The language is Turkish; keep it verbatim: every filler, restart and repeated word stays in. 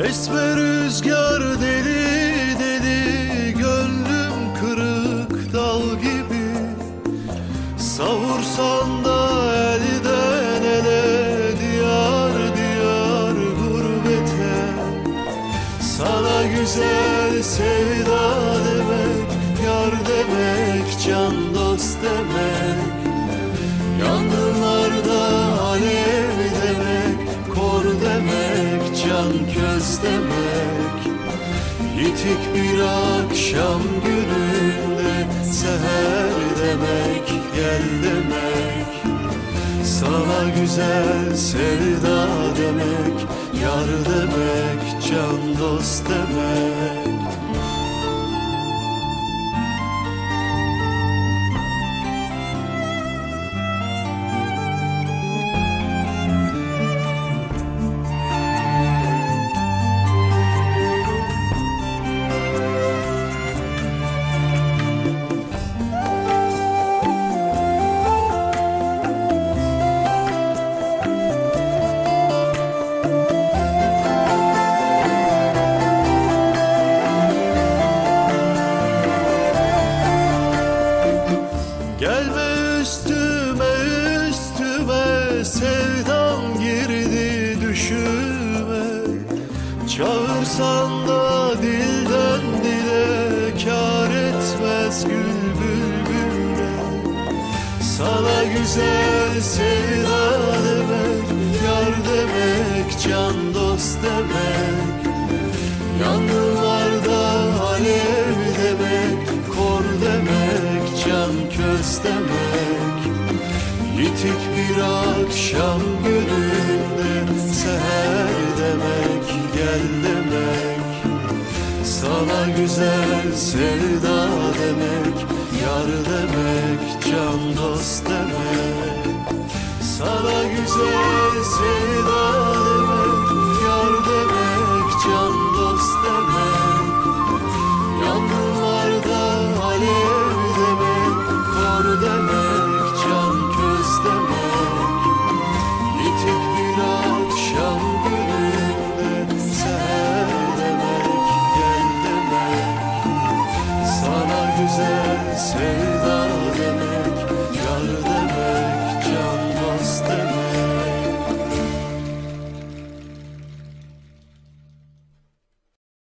Esme rüzgar deli deli, gönlüm kırık dal gibi. Savursan da elden ele, diyar diyar gurbete. Sana güzel sevda demek, yar demek, can dost demek. Yangınlarda alev demek, kor demek, can köz demek. Yitik bir akşam gününde seher demek, gel demek. Sana güzel sevda demek, yar demek, can dost demek. Gelme üstüme üstüme, sevdam girdi düşüme. Çağırsan da dilden dile, kâr etmez gül bülbüle. Sana güzel sevda demek, yar demek, can dost demek. Yangınlarda alev demek, kor demek, can köz demek. Yitik bir akşam gününde seher demek, gel demek. Sana güzel sevda demek, yar demek, can dost demek. Sana güzel sevda